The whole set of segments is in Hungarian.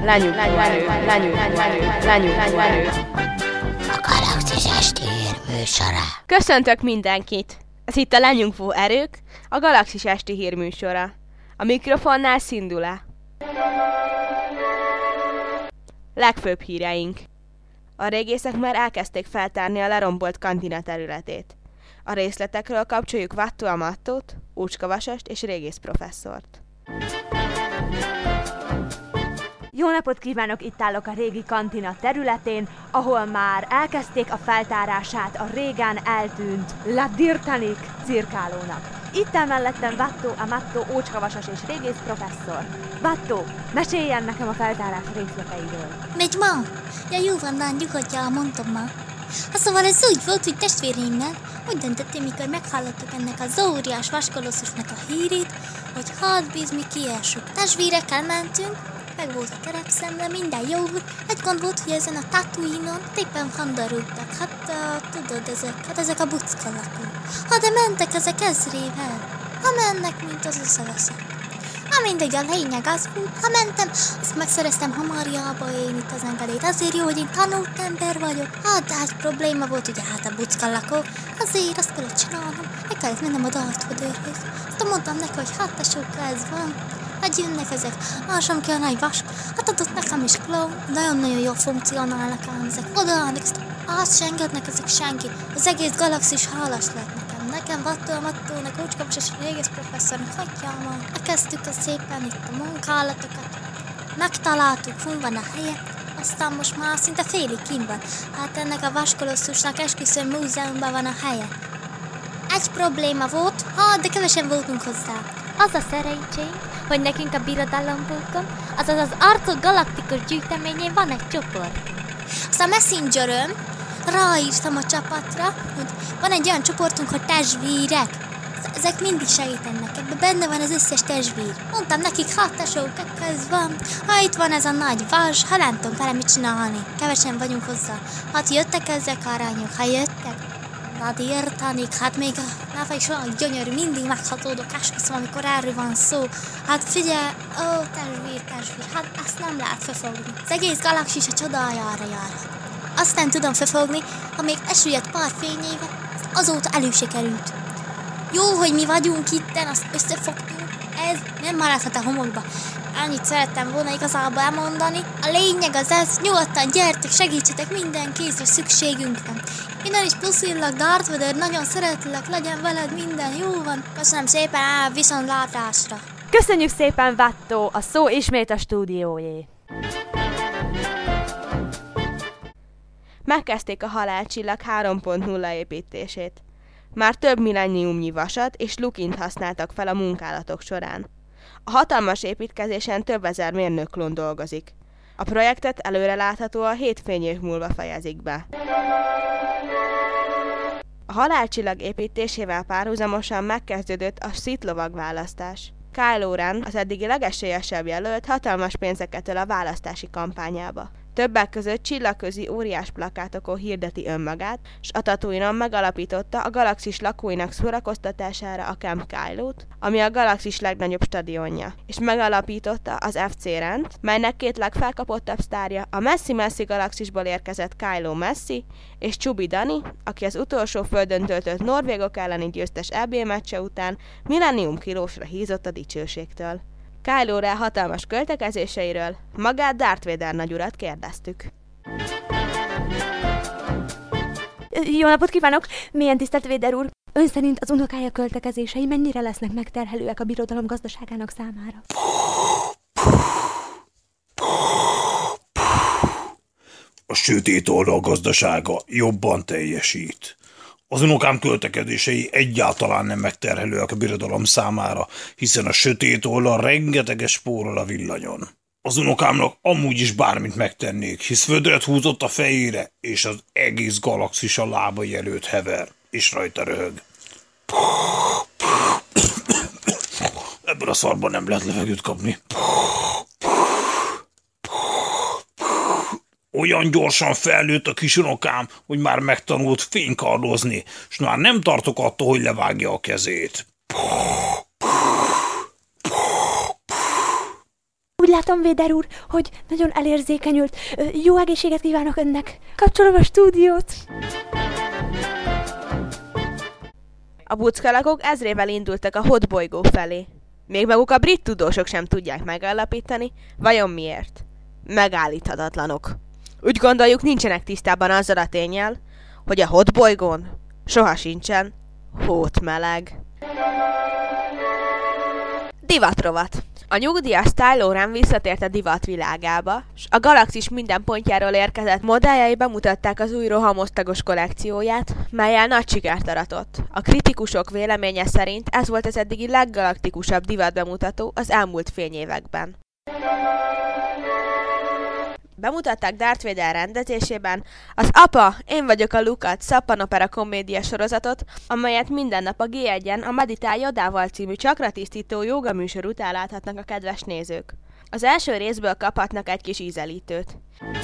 A Galaxis Esti hírműsora. Köszöntök mindenkit! Ez itt a Lenyugvó Erők, a Galaxis Esti hírműsora. A mikrofonnál Szindula. Legfőbb híreink. A régészek már elkezdték feltárni a lerombolt kantina területét. A részletekről kapcsoljuk Vattó Amattót, Ócska Vasast és régész professzort. Jó napot kívánok, itt állok a régi kantina területén, ahol már elkezdték a feltárását a régen eltűnt La Dirtanik cirkálónak. Itt áll mellettem Vattó Amatto, Ócska Vasas és régész professzor. Vattó, meséljen nekem a feltárás részleteiről. Megy ma? Ja, jó van, Dán, nyugodjál, mondtam ma. Szóval ez úgy volt, hogy testvéreimmel úgy döntöttem, mikor meghallottuk ennek az óriás vaskolosszusnak a hírét, hogy bizony kiessük. Testvérekkel mentünk, meg volt a terepszemle, minden jó volt. Egy gond volt, hogy ezen a Tatooine-on éppen handarultak. Tudod, ezek a buckalakok. De mentek ezek ezrével. Mennek, mint az összeveszett. Mindegy, a lényeg az volt, ha mentem, azt megszereztem hamarjába én itt az engedélyt. Azért jó, hogy én tanult ember vagyok. De egy probléma volt, ugye a buckalakok. Azért azt kellett csinálnom, meg kellett mennem a Darth Vaderhez. Azt mondtam neki, hogy tesók, ez van. Jönnek ezek, sem kell nagy vas. Adott nekem is klón, nagyon-nagyon jól funkcionálnak ám ezek. Odaállnak, azt se engednek ezek senki. Az egész galaxis hálás lett nekem Vattó Amattónak, Ócska Vasas és régész professzornak, hagyjál már. Elkezdtük szépen itt a munkálatokat. Megtaláltuk, hol van a helye. Aztán most már szinte félig kint van. Ennek a vaskolosszusnak esküszöm múzeumban van a helye. Egy probléma volt, de kevesen voltunk hozzá. Az a szerencsénk, hogy nekünk a birodalombókon, azaz az Arcok galaktikus gyűjteményén van egy csoport. Aztán Messengerön ráírtam a csapatra, hogy van egy olyan csoportunk, hogy testvérek. Ezek mindig segítenek, ebben benne van az összes testvér. Mondtam nekik, tesók, ez van. Itt van ez a nagy vas, nem tudom vele mit csinálni. Kevesen vagyunk hozzá. Jöttek ezek aranyok, jöttek. Dirtanik, még a náfa is olyan gyönyörű, mindig meghatódok, esküszöm, amikor erről van szó. Figyelj, testvér, ezt nem lehet felfogni. Az egész galaxis a csodájára jár. Azt nem tudom felfogni, ha még esüljött pár fényéve, azóta elő se került. Jó, hogy mi vagyunk itten, azt összefogtunk, ez nem maradhat a homokba. Annyit szerettem volna igazából elmondani. A lényeg az ez, nyugodtan gyertek, segítsetek, minden kézre szükségünk van. Innen is puszillak, Darth Vader, nagyon szeretlek, legyen veled minden, jó van. Köszönöm szépen, viszontlátásra. Köszönjük szépen, Vattó, a szó ismét a stúdiójé. Megkezdték a halálcsillag 3.0 építését. Már több millenniumnyi vasat és lukint használtak fel a munkálatok során. A hatalmas építkezésen több ezer mérnökklón dolgozik. A projektet előreláthatóan 7 fényév múlva fejezik be. A halálcsillag építésével párhuzamosan megkezdődött a Sith lovag választás. Kylo Ren, az eddigi legesélyesebb jelölt, hatalmas pénzeket öl a választási kampányába. Többek között csillagközi óriás plakátokon hirdeti önmagát, s a Tatooine-on megalapította a galaxis lakóinak szórakoztatására a Camp Kylo-t, ami a galaxis legnagyobb stadionja, és megalapította az FC Rent, melynek 2 legfelkapottabb sztárja a messzi-messzi galaxisból érkezett Kylo Messi és Chubby Dani, aki az utolsó földön töltött norvégok elleni győztes EB meccse után millennium kilósra hízott a dicsőségtől. Kylo Ren hatalmas költekezéseiről magát Darth Vader nagyurat kérdeztük. Jó napot kívánok! Milyen tisztelt Vader úr? Ön szerint az unokája költekezései mennyire lesznek megterhelőek a birodalom gazdaságának számára? A sötét oldal gazdasága jobban teljesít. Az unokám költekezései egyáltalán nem megterhelőek a birodalom számára, hiszen a sötét oldal rengeteges spórol a villanyon. Az unokámnak amúgy is bármit megtennék, hisz vödret húzott a fejére, és az egész galaxis a lábai előtt hever, és rajta röhög. Ebből a szarban nem lehet levegőt kapni. Olyan gyorsan felnőtt a kisunokám, hogy már megtanult fénykardozni, s már nem tartok attól, hogy levágja a kezét. látom, Véder úr, hogy nagyon elérzékenyült. Jó egészséget kívánok önnek. Kapcsolom a stúdiót. A buckalakok ezrével indultak a Hot bolygó felé. Még maguk a brit tudósok sem tudják megállapítani, vajon miért. Megállíthatatlanok. Úgy gondoljuk, nincsenek tisztában azzal a ténnyel, hogy a Hot bolygón soha sincsen hótmeleg. Divatrovat. A nyugdíjas Kylo Ren visszatért a divat világába, s a galaxis minden pontjáról érkezett modelljai bemutatták az új rohamosztagos kollekcióját, mellyel nagy sikert aratott. A kritikusok véleménye szerint ez volt az eddigi leggalaktikusabb divatbemutató az elmúlt fényévekben. Bemutatták Darth Vader rendezésében az Apa, én vagyok a Lukat szappanopera komédia sorozatot, amelyet minden nap a G1-en a Meditálj Jodával című csakratisztító jóga műsor után láthatnak a kedves nézők. Az első részből kaphatnak egy kis ízelítőt.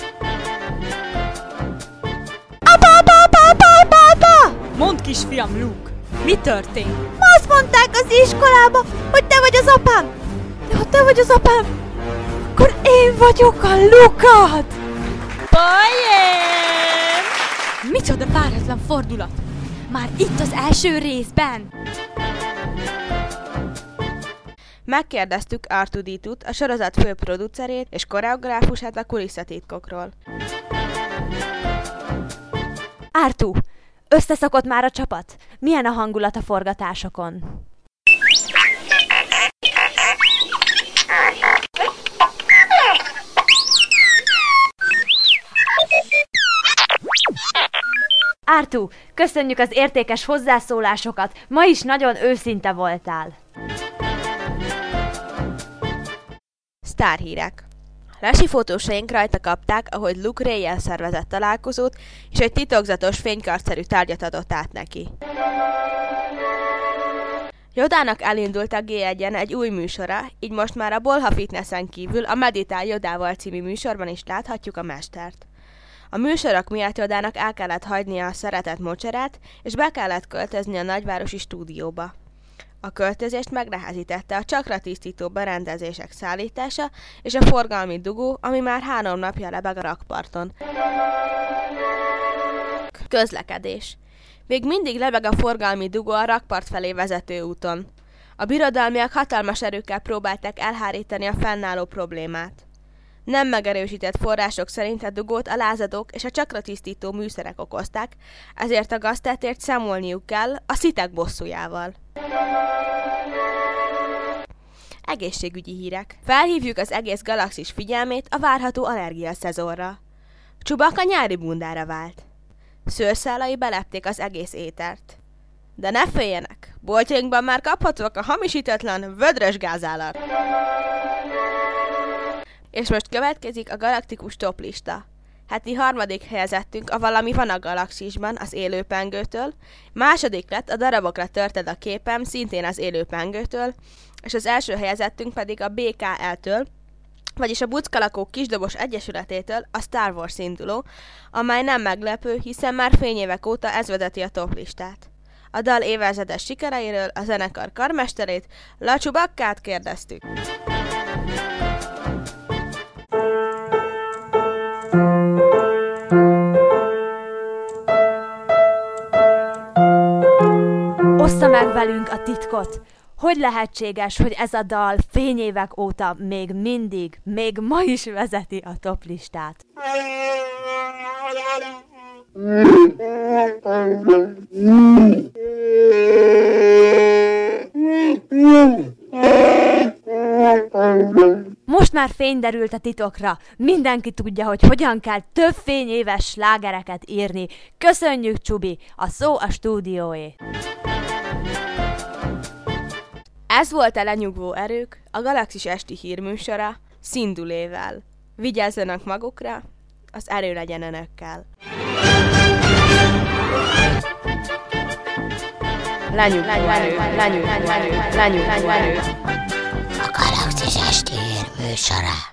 Apa! Mondd, kisfiam, Luke, mi történt? Azt mondták az iskolába, hogy te vagy az apám! De ha te vagy az apám, akkor én vagyok a Lukat! Poén! Micsoda váratlan fordulat! Már itt az első részben! Megkérdeztük R2-D2-t, a sorozat főproducerét és koreográfusát a kulisszatitkokról. R2, összeszokott már a csapat? Milyen a hangulat a forgatásokon? R2, köszönjük az értékes hozzászólásokat, ma is nagyon őszinte voltál. Sztárhírek. Lesi fotósaink rajta kapták, ahogy Luke Ray-jel szervezett találkozót, és egy titokzatos fénykartszerű tárgyat adott át neki. Yodának elindult a G1-en egy új műsora, így most már a Bolha Fitnessen kívül a Meditálj Jodával című műsorban is láthatjuk a mestert. A műsorok miatt Yodának el kellett hagynia a szeretett mocserát, és be kellett költözni a nagyvárosi stúdióba. A költözést megnehezítette a csakratisztító berendezések szállítása és a forgalmi dugó, ami már 3 napja lebeg a rakparton. Közlekedés. Még mindig lebeg a forgalmi dugó a rakpart felé vezető úton. A birodalmiak hatalmas erőkkel próbálták elhárítani a fennálló problémát. Nem megerősített források szerint a dugót a lázadók és a csakratisztító műszerek okozták, ezért a gaztettért számolniuk kell a szitek bosszújával. Egészségügyi hírek. Felhívjuk az egész galaxis figyelmét a várható allergia szezonra. Chewbacca nyári bundára vált. Szőrszálai belepték az egész étert. De ne féljenek, boltjainkban már kaphatóak a hamisítatlan vödrös gázállat. És most következik a galaktikus toplista. Heti 3. helyezettünk a Valami van a galaxisban az Élőpengőtől, második lett a Darabokra törted a képem szintén az Élőpengőtől, és az első helyezettünk pedig a BKL-től, vagyis a Buckalakók Kisdobos Egyesületétől a Star Wars induló, amely nem meglepő, hiszen már fényévek óta ez vezeti a toplistát. A dal évezredes sikereiről a zenekar karmesterét, Lacsú Bakkát kérdeztük. Ossza meg velünk a titkot! Hogy lehetséges, hogy ez a dal fényévek óta még ma is vezeti a toplistát? Most már fény derült a titokra. Mindenki tudja, hogy hogyan kell több fényéves slágereket írni. Köszönjük, Csubi! A szó a stúdióé. Ez volt a Lenyugvó erők, a Galaxis esti hírműsora Színdulével. Vigyázzanak magukra, az erő legyen önökkel. Lenyugvó erő. A Galaxis esti hírműsora.